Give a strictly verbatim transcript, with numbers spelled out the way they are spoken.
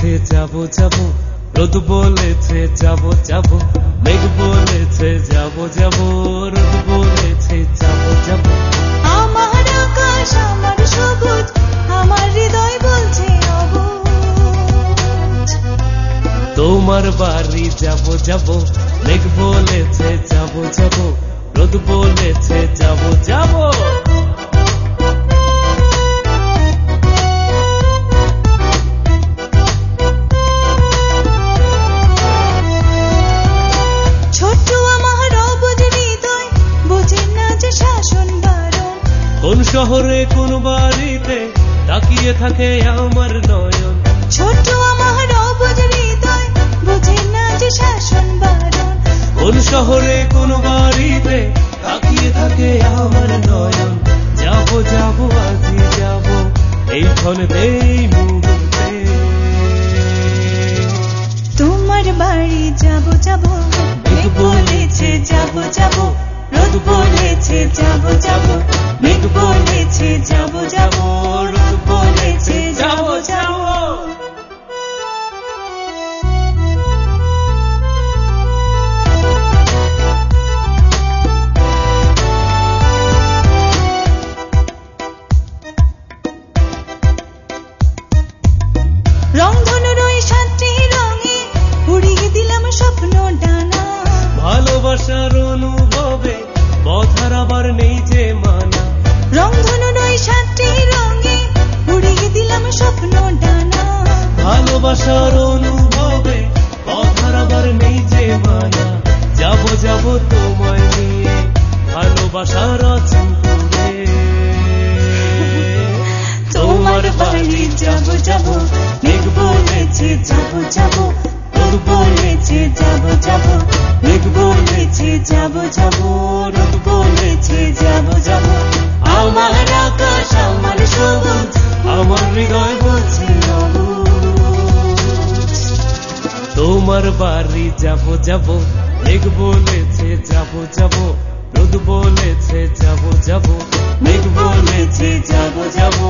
বলেছে যাবো যাবো, রোদ বলেছে যাবো যাবো, মেঘ বলেছে যাবো যাবো, রোদ বলেছে যাবো যাবো। আমার আকাশ আমার সবুজ, আমার হৃদয় বলছে অবুঝ। তোমার বাড়ি যাবো যাবো, মেঘ বলেছে যাবো যাবো, রোদ বলেছে যাবো যাবো। কোন শহরে কোন বাড়িতে তাকিয়ে থাকে আমার নয়ন, ছোট আমার অবুঝ হৃদয় বুঝে না যে শাসন বারণ। কোন শহরে কোন বাড়িতে তাকিয়ে থাকে আমার নয়ন, যাবো যাবো আজই যাবো এই ক্ষণে এই মুহূর্তে। তোমার বাড়ি যাবো যাবো, মেঘ বলেছে যাবো যাবো, রোদ বলেছে যাবো যাবো, মেঘ বলেছে যাবো যাবো, রোদ বলেছে যাবো যাবো। রংধনুর ওই সাতটি রঙে উড়িয়ে দিলাম স্বপ্ন ডানা, ভালোবাসার অনুভবে বধার আবার নেই যে মানা। রংধনুর ওই সাতটি রঙে উড়িয়ে দিলাম স্বপ্ন ডানা, ভালোবাসার অনুভবে বধার আবার নেই যে মানা। যাবো যাবো তোমায় নিয়ে ভালোবাসার অচিন্তনে, তোমার বাড়ি যাবো যাবো, মেঘ বলেছে যাবো যাবো, রোদ বলেছে যাবো যাবো, মেঘ বলেছে যাবো যাবো, রোদ বলেছে যাবো যাবো। আমার আকাশ আমার সবুজ, আমার হৃদয় বলছে অবুঝ। তোমার বাড়ি যাবো যাবো, মেঘ বলেছে যাবো যাবো, রোদ বলেছে যাবো যাবো, মেঘ বলেছে যাবো যাবো,